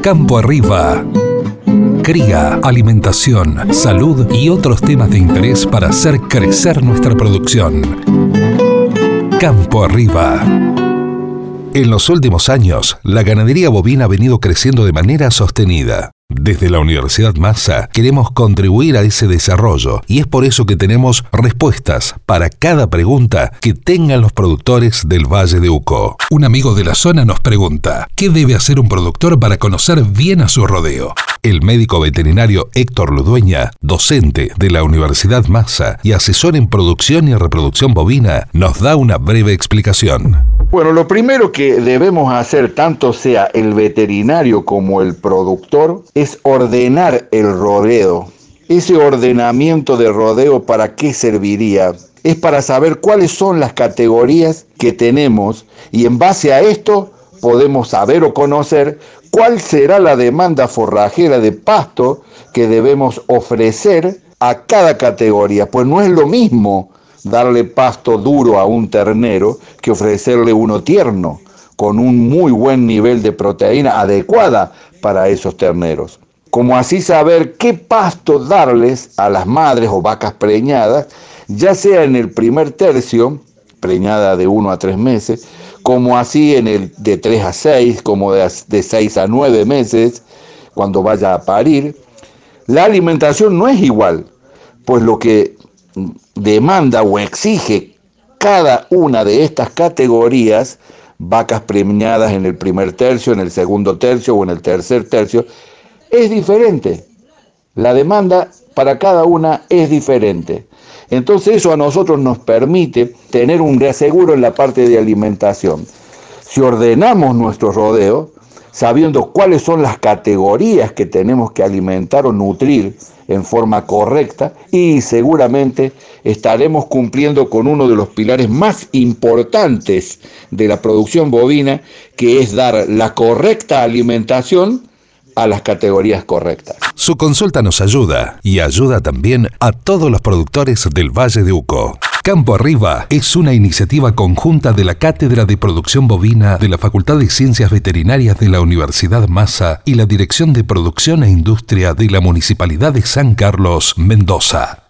Campo Arriba. Cría, alimentación, salud y otros temas de interés para hacer crecer nuestra producción. Campo Arriba. En los últimos años, la ganadería bovina ha venido creciendo de manera sostenida. Desde la Universidad Massa queremos contribuir a ese desarrollo y es por eso que tenemos respuestas para cada pregunta que tengan los productores del Valle de Uco. Un amigo de la zona nos pregunta, ¿qué debe hacer un productor para conocer bien a su rodeo? El médico veterinario Héctor Ludueña, docente de la Universidad Massa y asesor en producción y reproducción bovina, nos da una breve explicación. Bueno, lo primero que debemos hacer, tanto sea el veterinario como el productor, es ordenar el rodeo. Ese ordenamiento de rodeo, ¿para qué serviría? Es para saber cuáles son las categorías que tenemos y en base a esto podemos saber o conocer cuál será la demanda forrajera de pasto que debemos ofrecer a cada categoría. Pues no es lo mismo darle pasto duro a un ternero que ofrecerle uno tierno, con un muy buen nivel de proteína adecuada para esos terneros. Como así saber qué pasto darles a las madres o vacas preñadas, ya sea en el primer tercio, preñada de 1 a 3 meses, como así en el de 3 a 6, como de 6 a 9 meses, cuando vaya a parir. La alimentación no es igual, pues lo que demanda o exige cada una de estas categorías, vacas preñadas en el primer tercio, en el segundo tercio o en el tercer tercio, es diferente. La demanda para cada una es diferente. Entonces eso a nosotros nos permite tener un reaseguro en la parte de alimentación. Si ordenamos nuestro rodeo, sabiendo cuáles son las categorías que tenemos que alimentar o nutrir en forma correcta, y seguramente estaremos cumpliendo con uno de los pilares más importantes de la producción bovina, que es dar la correcta alimentación a las categorías correctas. Su consulta nos ayuda y ayuda también a todos los productores del Valle de Uco. Campo Arriba es una iniciativa conjunta de la Cátedra de Producción Bovina de la Facultad de Ciencias Veterinarias de la Universidad Massa y la Dirección de Producción e Industria de la Municipalidad de San Carlos, Mendoza.